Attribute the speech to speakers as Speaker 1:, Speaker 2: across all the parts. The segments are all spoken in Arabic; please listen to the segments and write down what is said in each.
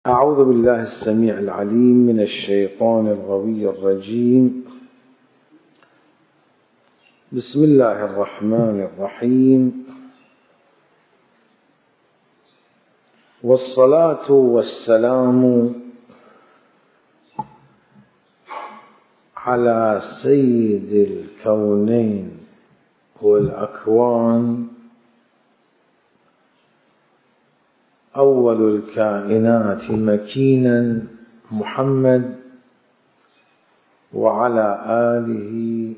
Speaker 1: أعوذ بالله السميع العليم من الشيطان الغوي الرجيم. بسم الله الرحمن الرحيم، والصلاة والسلام على سيد الكونين والأكوان، أول الكائنات مكينا محمد، وعلى آله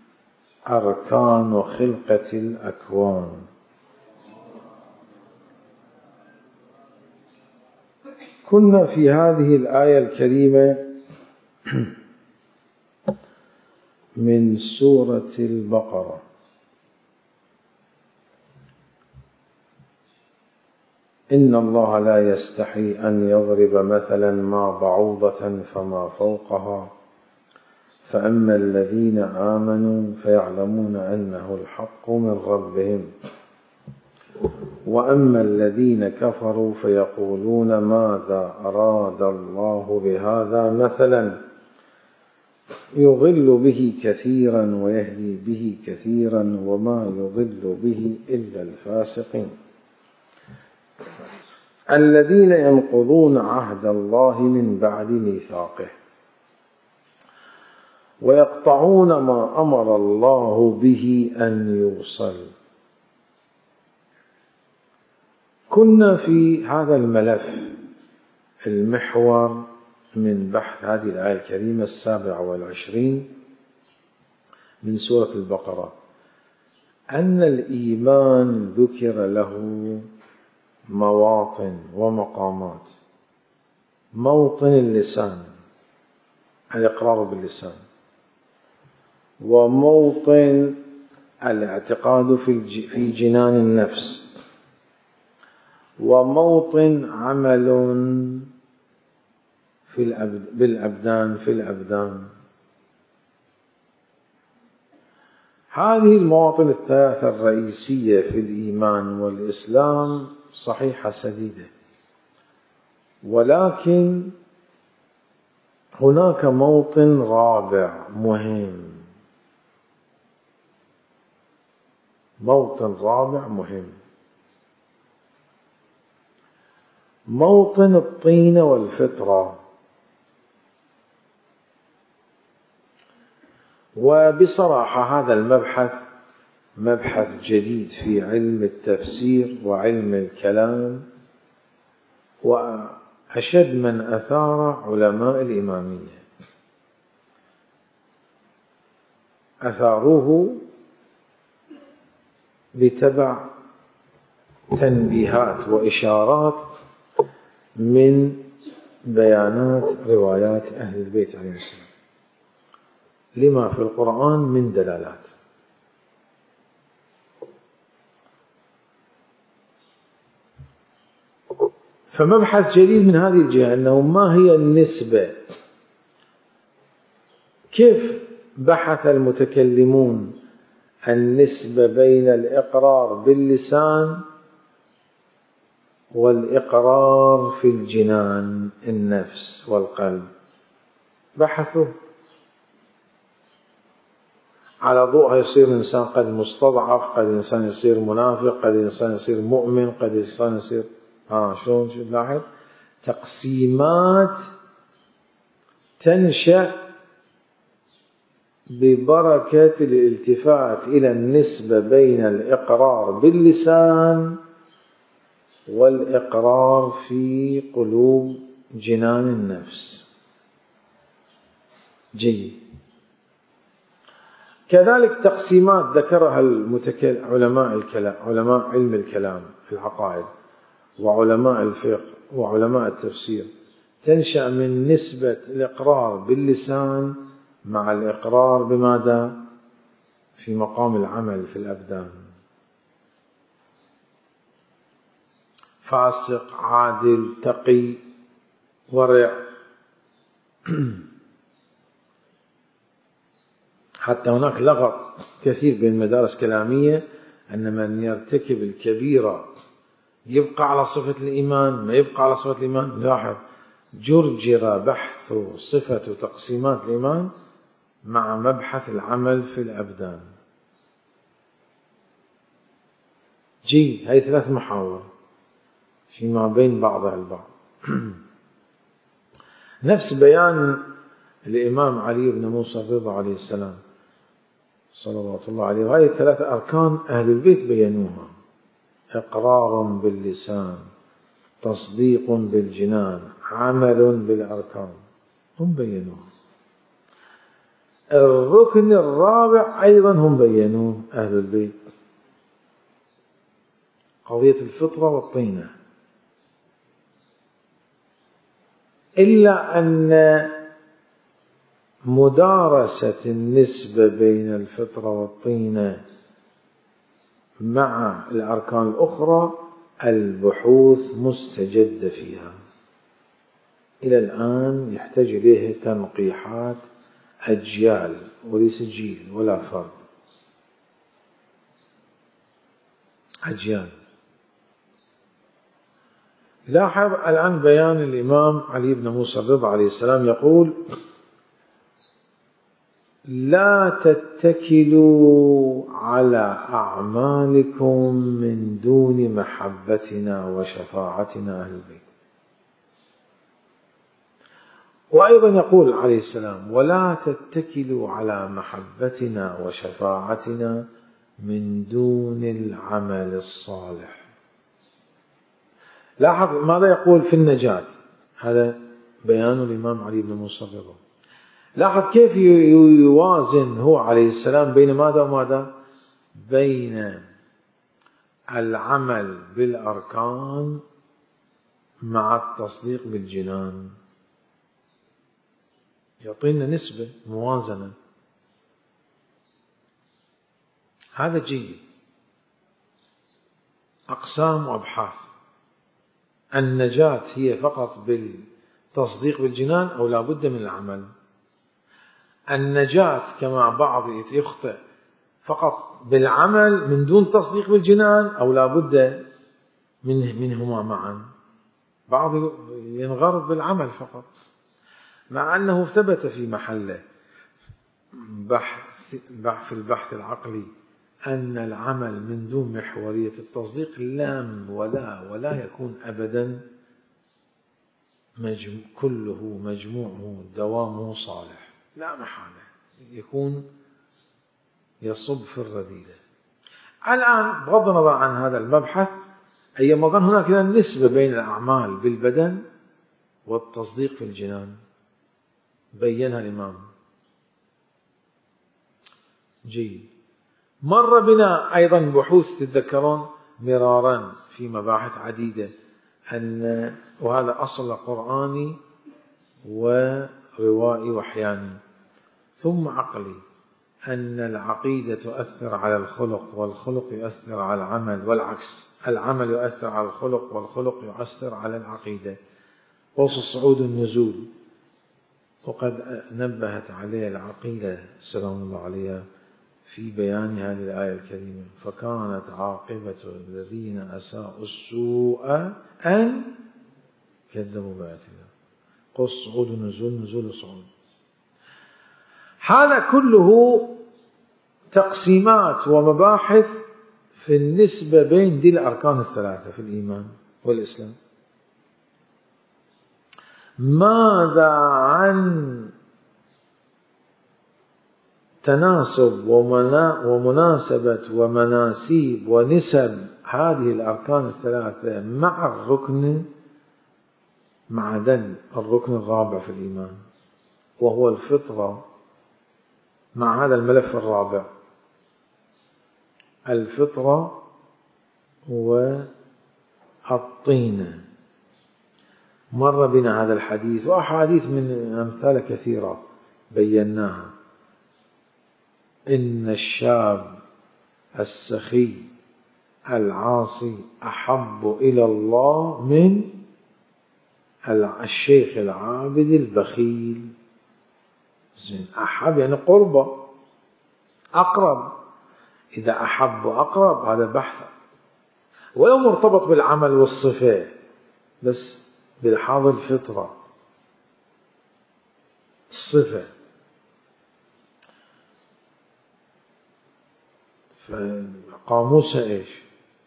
Speaker 1: أركان خلقة الأكوان. كنا في هذه الآية الكريمة من سورة البقرة. إن الله لا يستحي أن يضرب مثلا ما بعوضة فما فوقها، فأما الذين آمنوا فيعلمون أنه الحق من ربهم، وأما الذين كفروا فيقولون ماذا أراد الله بهذا مثلا يضل به كثيرا ويهدي به كثيرا وما يضل به إلا الفاسقين الذين ينقضون عهد الله من بعد ميثاقه ويقطعون ما أمر الله به أن يوصل. كنا في هذا الملف المحور من بحث هذه الآية الكريمة 27 من سورة البقرة، أن الإيمان ذكر له مواطن ومقامات. موطن اللسان، الإقرار باللسان، وموطن الاعتقاد في جنان النفس، وموطن عمل بالأبدان في الأبدان. هذه المواطن الثلاثة الرئيسية في الإيمان والإسلام صحيحة سديدة، ولكن هناك موطن رابع مهم، موطن رابع مهم، موطن الطين والفطرة. وبصراحة هذا المبحث مبحث جديد في علم التفسير وعلم الكلام، وأشد من أثار علماء الإمامية. أثاروه لتبع تنبيهات وإشارات من بيانات روايات أهل البيت عليهم السلام لما في القرآن من دلالات. فمبحث جديد من هذه الجهة أنه ما هي النسبة، كيف بحث المتكلمون النسبة بين الإقرار باللسان والإقرار في الجنان النفس والقلب. بحثوا على ضوءها يصير إنسان قد مستضعف، قد إنسان يصير منافق، قد إنسان يصير مؤمن، قد إنسان يصير شلون لاحظ تقسيمات تنشأ ببركة الالتفات إلى النسبة بين الإقرار باللسان والإقرار في قلوب جنان النفس. جيد. كذلك تقسيمات ذكرها علماء الكلام، علماء علم الكلام العقائد، وعلماء الفقه، وعلماء التفسير، تنشأ من نسبة الإقرار باللسان مع الإقرار بماذا؟ في مقام العمل في الأبدان. فاسق، عادل، تقي، ورع. حتى هناك لغط كثير بين المدارس الكلامية أن من يرتكب الكبيرة يبقى على صفة الإيمان، ما يبقى على صفة الإيمان. لاحظ جرجر بحث صفة تقسيمات الإيمان مع مبحث العمل في الأبدان. جيد، هذه 3 محاور فيما بين بعضها البعض. نفس بيان الإمام علي بن موسى الرضا عليه السلام صلوات الله عليه، وهذه 3 أركان أهل البيت بينوها: إقرار باللسان، تصديق بالجنان، عمل بالأركان. هم بينوها. الركن الرابع أيضا هم بينوه أهل البيت، قضية الفطرة والطينة، إلا أن مدارسة النسبة بين الفطرة والطينة مع الأركان الأخرى البحوث مستجدة فيها إلى الآن، يحتاج إليه تنقيحات أجيال وليس جيل ولا فرد، أجيال. لاحظ الآن بيان الإمام علي بن موسى الرضا عليه السلام، يقول: لا تتكلوا على أعمالكم من دون محبتنا وشفاعتنا أهل البيت. وأيضا يقول عليه السلام: ولا تتكلوا على محبتنا وشفاعتنا من دون العمل الصالح. لاحظ ماذا يقول في النجاة، هذا بيان الإمام علي بن موسى الرضا. لاحظ كيف يوازن هو عليه السلام بين ماذا وماذا؟ بين العمل بالأركان مع التصديق بالجنان. يعطينا نسبة موازنة، هذا جيد. أقسام وأبحاث. النجاة هي فقط بالتصديق بالجنان أو لا بد من العمل؟ النجاة كما بعض يخطئ فقط بالعمل من دون تصديق بالجنان أو لا بد منهما معا؟ بعض ينغرض بالعمل فقط، مع أنه ثبت في محله في البحث العقلي أن العمل من دون محورية التصديق لام ولا يكون أبدا كله مجموعه دوامه صالح، لا محالة يكون يصب في الرذيلة. الآن بغض النظر عن هذا المبحث، أيما كان هناك نسبة بين الأعمال بالبدن والتصديق في الجنان بينها الإمام. جيد. مر بنا أيضا بحوث تتذكرون مرارا في مباحث عديدة وهذا أصل قرآني وروائي وحياني ثم عقلي، أن العقيدة تؤثر على الخلق والخلق يؤثر على العمل، والعكس، العمل يؤثر على الخلق والخلق يؤثر على العقيدة. قوس الصعود النزول، وقد نبهت عليه العقيدة سلام الله عليها في بيان هذه الآية الكريمة: فكانت عاقبة الذين أساءوا السوء أن كذبوا بآيات الله. قوس الصعود النزول، نزول الصعود. هذا كله تقسيمات ومباحث في النسبة بين دي الأركان الثلاثة في الإيمان والإسلام. ماذا عن تناسب ومناسبة ومناسيب ونسب هذه الأركان الثلاثة مع الركن، مع الركن الرابع في الإيمان وهو الفطرة، مع هذا الملف الرابع الفطرة والطينة؟ مر بنا هذا الحديث وأحاديث من أمثال كثيرة بيناها. إن الشاب السخي العاصي أحب إلى الله من الشيخ العابد البخيل. أحب يعني قربة، أقرب. إذا أحب أقرب هذا بحث، ولو مرتبط بالعمل والصفة، بس بالحاضر الفطرة الصفة. فقاموسها إيش؟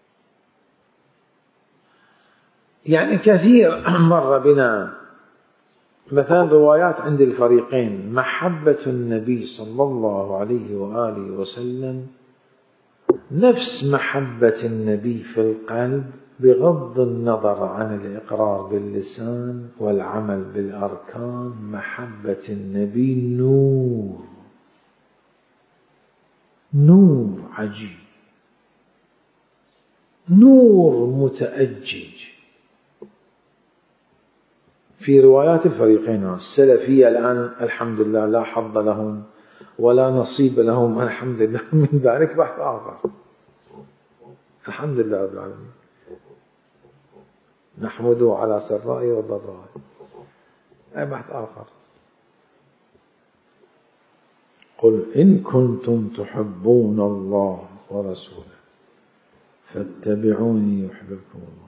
Speaker 1: يعني كثير مر بنا مثلا روايات عند الفريقين: محبة النبي صلى الله عليه وآله وسلم نفس محبة النبي في القلب بغض النظر عن الإقرار باللسان والعمل بالأركان. محبة النبي نور، نور عجيب، نور متأجج. في روايات الفريقين السلفية الآن الحمد لله لا حظ لهم ولا نصيب لهم الحمد لله من ذلك، بحث آخر. الحمد لله رب العالمين، نحمده على سرائه وضرائه، أي بحث آخر. قل إن كنتم تحبون الله ورسوله فاتبعوني يحببكم الله.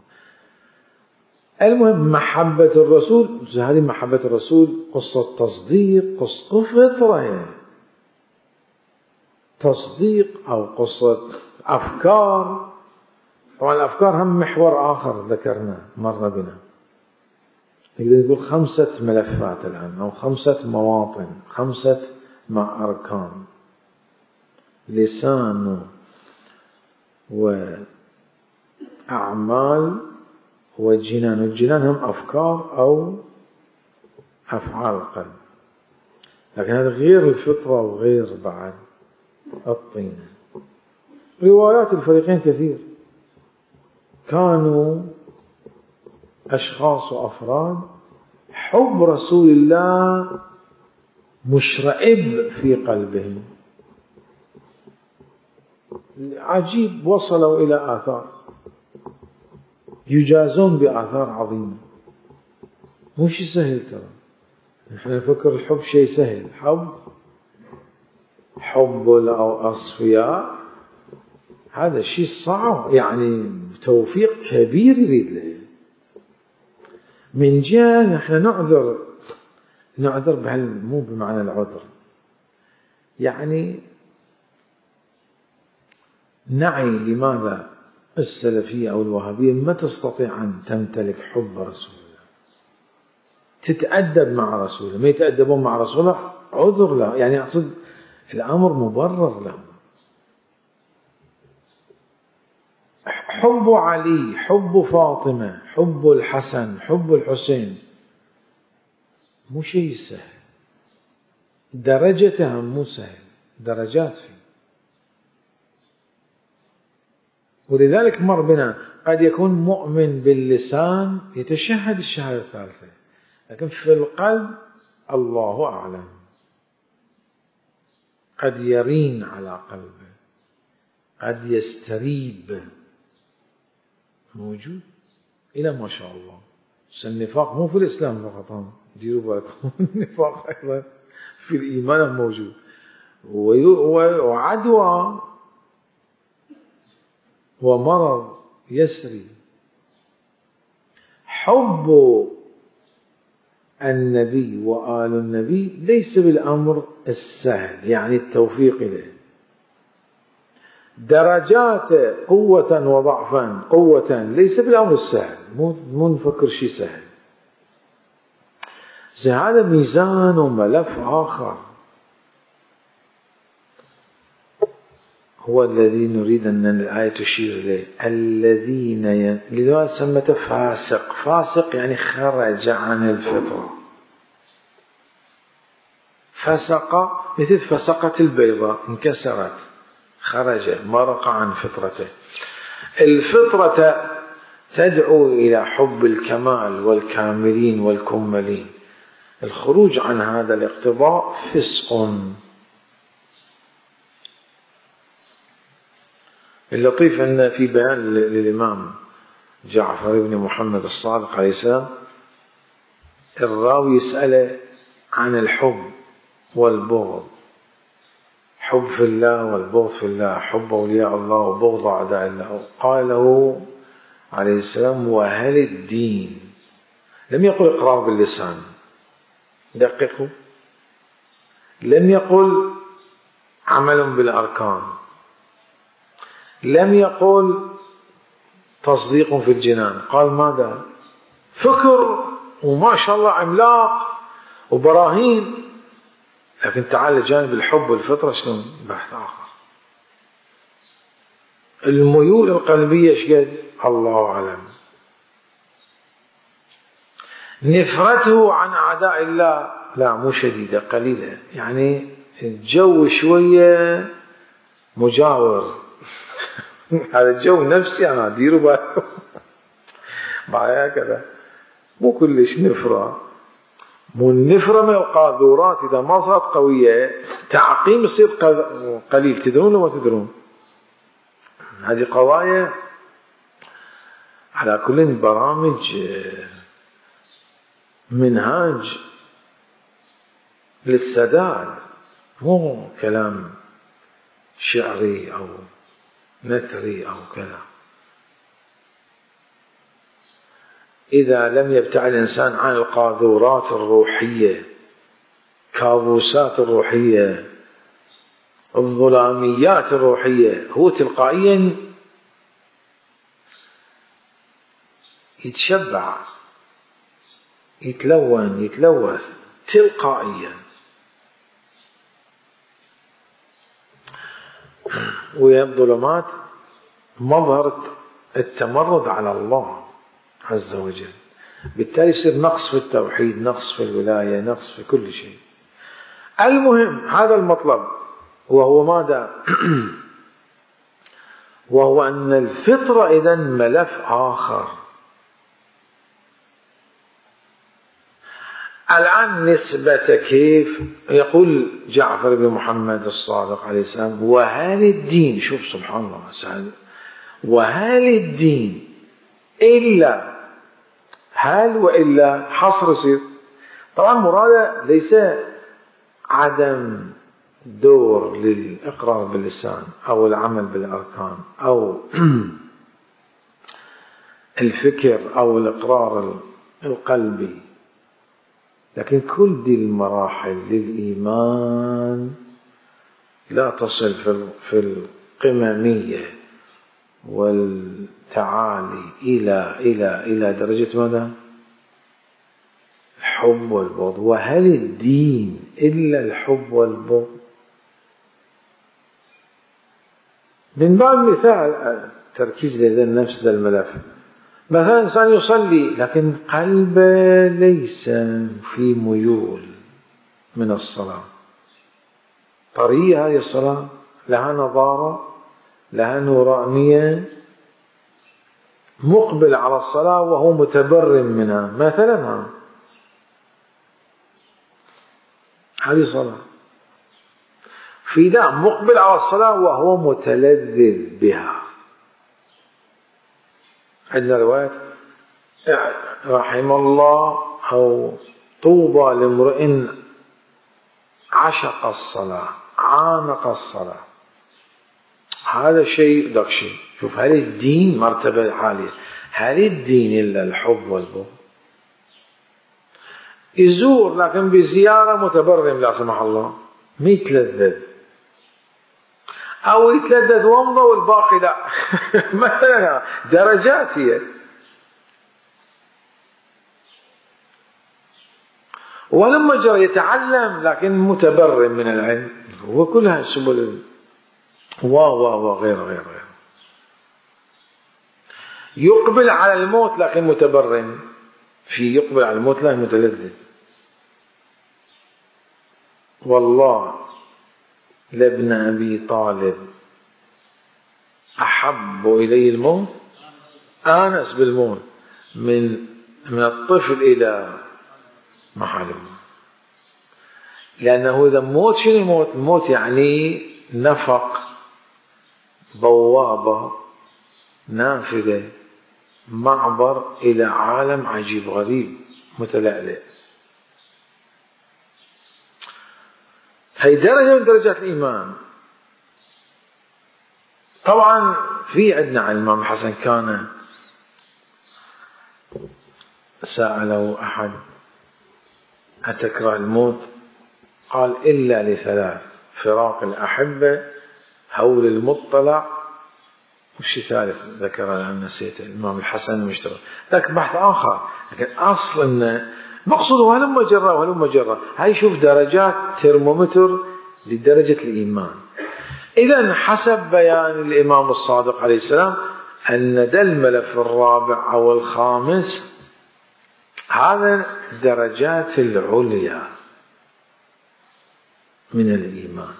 Speaker 1: المهم محبة الرسول، هذه محبة الرسول قصة تصديق، قصة فطرة، تصديق أو قصة أفكار. طبعا الأفكار هم محور آخر ذكرنا مر بنا، نقدر نقول 5 ملفات الآن أو 5 مواطن، 5 أركان: لسان وأعمال وجنان. والجنان هم أفكار أو أفعال القلب، لكن هذا غير الفطرة وغير بعد الطينة. روايات الفريقين كثير، كانوا أشخاص وأفراد حب رسول الله مشرئب في قلبهم، عجيب. وصلوا إلى آثار يجازون بآثار عظيمة. مو شيء سهل ترى، نحن نفكر الحب شيء سهل. حب الأصفياء هذا شيء صعب، يعني توفيق كبير يريد له. من جهة نحن نعذر مو بمعنى العذر، يعني نعي لماذا السلفية أو الوهابية ما تستطيع أن تمتلك حب رسول الله، تتأدب مع رسوله. ما يتأدبون مع رسوله عذر له، يعني أقصد الأمر مبرر له. حب علي، حب فاطمة، حب الحسن، حب الحسين مو شيء سهل، درجتها مو سهل، درجات فيه. ولذلك مر بنا قد يكون مؤمن باللسان يتشهد الشهادة الثالثة، لكن في القلب الله أعلم، قد يرين على قلبه، قد يستريب، موجود إلى ما شاء الله. النفاق مو في الإسلام فقط، ديروا بالكم، النفاق أيضا في الإيمان موجود، وعدوى ومرض يسري. حب النبي وآل النبي ليس بالأمر السهل، يعني التوفيق إليه درجات قوة وضعفا. قوة ليس بالأمر السهل، مو نفكر شيء سهل. هذا ميزان وملف آخر هو الذي نريد أن الآية تشير إليه. الذين لذلك سمته فاسق. فاسق يعني خرج عن الفطرة. فسق مثل فسقت البيضة، انكسرت، خرج، مرق عن فطرته. الفطرة تدعو إلى حب الكمال والكاملين والكملين. الخروج عن هذا الاقتضاء فسق. اللطيف أن في بيان للإمام جعفر بن محمد الصادق عليه السلام، الراوي يسأله عن الحب والبغض، حب في الله والبغض في الله، حب أولياء الله وبغض أعداء الله. قال له عليه السلام: وهل الدين؟ لم يقل إقرار باللسان، دققوا، لم يقل عمل بالأركان، لم يقل تصديق في الجنان، قال ماذا؟ فكر وما شاء الله عملاق وبراهين، لكن تعال لجانب الحب والفطرة شنو؟ بحث آخر. الميول القلبية شقد؟ الله أعلم. نفرته عن أعداء الله لا مو شديدة، قليلة، يعني الجو شوية مجاور. هذا الجو نفسي أنا ديروا بالكم معي هكذا، مو كلش نفرة. مو النفرة من القاذورات إذا ما صارت قوية تعقيم يصير قليل. تدرون ولا ما تدرون؟ هذه قضايا على كل برامج منهاج للسداد، مو كلام شعري أو نثري أو كذا. إذا لم يبتعد الإنسان عن القاذورات الروحية، كابوسات الروحية، الظلاميات الروحية، هو تلقائيا يتشبع، يتلون، يتلوث تلقائيا. وهي الظلمات مظهر التمرد على الله عز وجل، بالتالي يصير نقص في التوحيد، نقص في الولاية، نقص في كل شيء. المهم هذا المطلب، وهو ماذا؟ وهو أن الفطرة إذن ملف آخر. الآن نسبة كيف؟ يقول جعفر بن محمد الصادق عليه السلام: وهل الدين، شوف سبحان الله سعد، وهل الدين إلا، هل وإلا حصر يصير. طبعا مراده ليس عدم دور للإقرار باللسان أو العمل بالأركان أو الفكر أو الإقرار القلبي، لكن كل دي المراحل للإيمان لا تصل في القممية والتعالي إلى درجة ماذا؟ الحب والبغض. وهل الدين إلا الحب والبغض؟ من باب المثال تركيز لدى النفس ذا الملف. مثلا إنسان يصلي لكن قلبه ليس في ميول من الصلاة، طريقة هذه الصلاة لها نظارة، لها نورانية، مقبل على الصلاة وهو متبرم منها مثلا، هذه صلاة. في لا مقبل على الصلاة وهو متلذذ بها. عندنا رواية رحم الله أو طوبى لامرئ عشق الصلاة، عانق الصلاة. هذا شيء ذاك شيء. شوف، هل الدين مرتبة عالية؟ هل الدين إلا الحب والبغض؟ يزور لكن بزيارة متبرم لا سمح الله، ما يتلذذ، أو يتلذذ ومضى والباقي لا. مثلا درجات هي. ولما جرى يتعلم لكن متبرم من العلم، وكلها سبل وغير. يقبل على الموت لكن متبرم، في يقبل على الموت لا متلذذ. والله لابن أبي طالب أحب إلي الموت، آنس بالموت من الطفل إلى محله. لأنه إذا موت شنو يموت؟ الموت يعني نفق، بوابة، نافذة، معبر إلى عالم عجيب غريب متلألئ. هي درجة من درجات الإيمان. طبعا في عندنا عن الإمام الحسن، كان سأله أحد: أتكره الموت؟ قال إلا لثلاث: فراق الأحبة، هول المطلع، وش ثالث ذكر الآن نسيته، الإمام الحسن المشترك. لك بحث آخر، لكن أصل إنه مقصوده هلم جرة وهلم جرة. هاي شوف درجات ترمومتر لدرجة الإيمان. إذن حسب بيان الإمام الصادق عليه السلام أن ده الملف الرابع أو الخامس، هذا الدرجات العليا من الإيمان.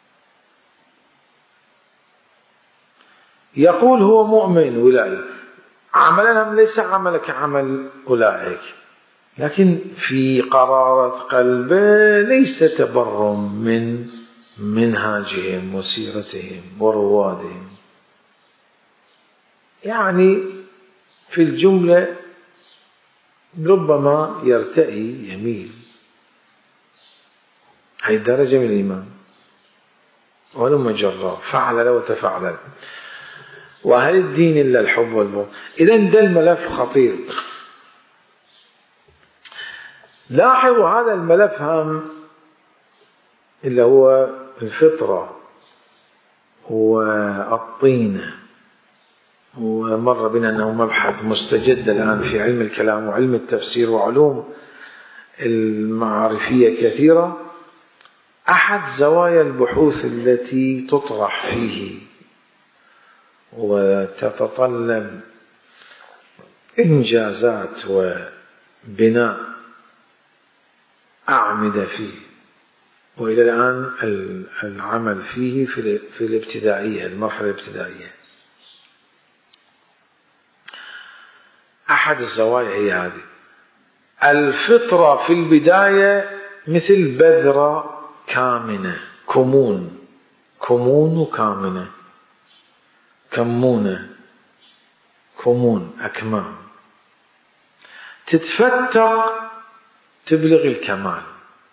Speaker 1: يقول هو مؤمن ولائي، عملهم ليس عمل كعمل أولئك، لكن في قرارة قلبه ليس تبرم من منهاجهم وسيرتهم وروادهم. يعني في الجملة ربما يرتئي يميل. هذه درجة من الإيمان، ولما جرى فعل وتفعل. وهل الدين إلا الحب والبغض؟ إذن ده الملف خطير. لاحظوا هذا الملف هم اللي هو الفطرة والطينة، ومر بنا أنه مبحث مستجد الآن في علم الكلام وعلم التفسير وعلوم المعرفية كثيرة. أحد زوايا البحوث التي تطرح فيه وتتطلب إنجازات وبناء أعمدة فيه، وإلى الآن العمل فيه في الابتدائية، المرحلة الابتدائية. أحد الزوايا هي هذه. الفطرة في البداية مثل بذرة كامنة، كمون وكامنة، كمونة، كمون، أكمام، تتفتق تبلغ الكمال.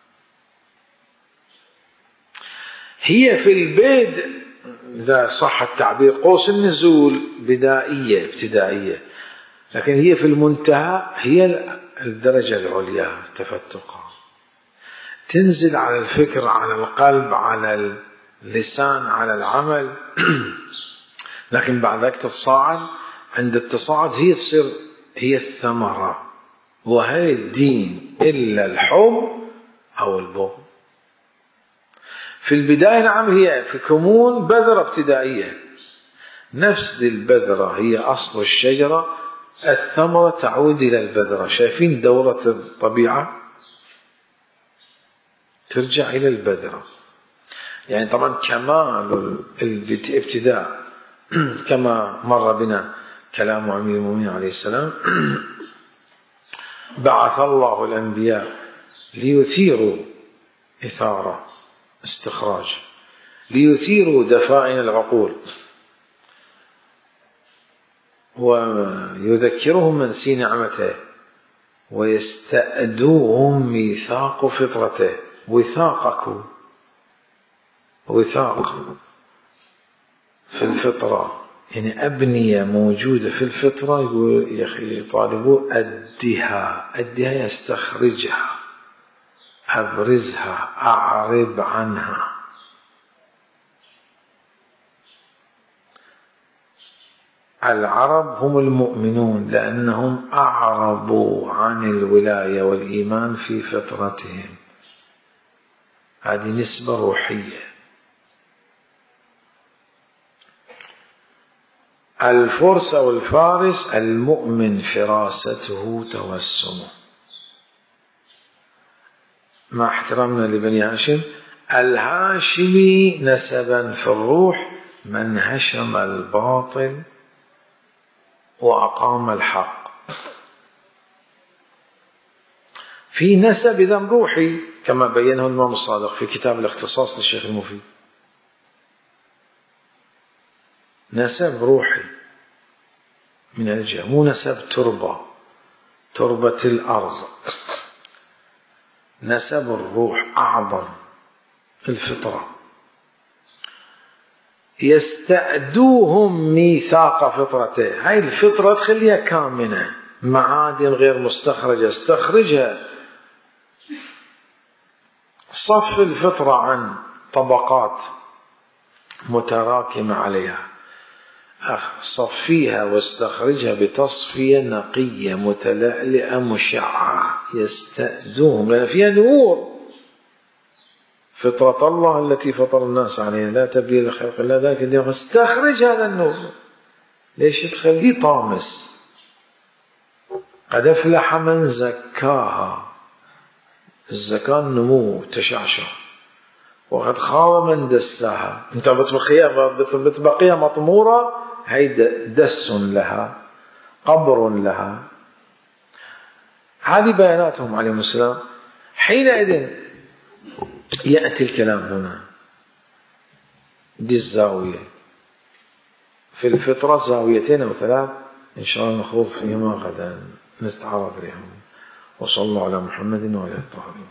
Speaker 1: هي في البدء إذا صح التعبير قوس النزول بدائية ابتدائية، لكن هي في المنتهى هي الدرجة العليا تفتقها، تنزل على الفكر، على القلب، على اللسان، على العمل. لكن بعد ذلك تتصاعد. عند التصاعد هي تصير هي الثمرة. وهل الدين إلا الحب أو البغض؟ في البداية نعم هي في كمون بذرة ابتدائية، نفس ذي البذرة هي أصل الشجرة، الثمرة تعود إلى البذرة. شايفين دورة الطبيعة؟ ترجع إلى البذرة. يعني طبعا كمال الابتداء كما مر بنا كلام أمير المؤمنين عليه السلام: بعث الله الأنبياء ليثيروا إثارة استخراج، ليثيروا دفائن العقول، ويذكرهم من سي نعمته، ويستأدوهم ميثاق فطرته. وثاق في الفطرة، يعني أبنية موجودة في الفطرة. يطالبوا أدها يستخرجها، أبرزها، أعرب عنها. العرب هم المؤمنون لأنهم أعربوا عن الولاية والإيمان في فطرتهم. هذه نسبة روحية. الفرس أو الفارس المؤمن فراسته توسمه، مع احترامنا لبني هاشم. الهاشمي نسبا في الروح من هشم الباطل وأقام الحق. في نسب إذن روحي كما بينه الإمام الصادق في كتاب الاختصاص للشيخ المفيد. نسب روحي من الجهة، مو نسب تربة الأرض. نسب الروح أعظم، الفطرة. يستأدوهم ميثاق فطرته. هاي الفطرة تخليها كامنة، معادن غير مستخرجة استخرجها، صف الفطرة عن طبقات متراكمة عليها، صفيها واستخرجها بتصفية نقية متلألئة مشعة يستأذوهم، لأن فيها نور. فطرة الله التي فطر الناس عليها لا تبديل لخلق الله ذلك الدين، فاستخرج هذا النور. ليش تخليه طامس؟ قد أفلح من زكاها، الزكاة النمو تشعشع، وقد خاب من دساها. انت بتبقيها مطمورة، هي دس لها، قبر لها. هذه بياناتهم عليهم السلام. حينئذ يأتي الكلام هنا، دي الزاوية في الفطرة، زاويتين أو ثلاث إن شاء الله نخوض فيهما غدا، نتعرض لهم. وصلى الله على محمد وعلى آله الطاهرين.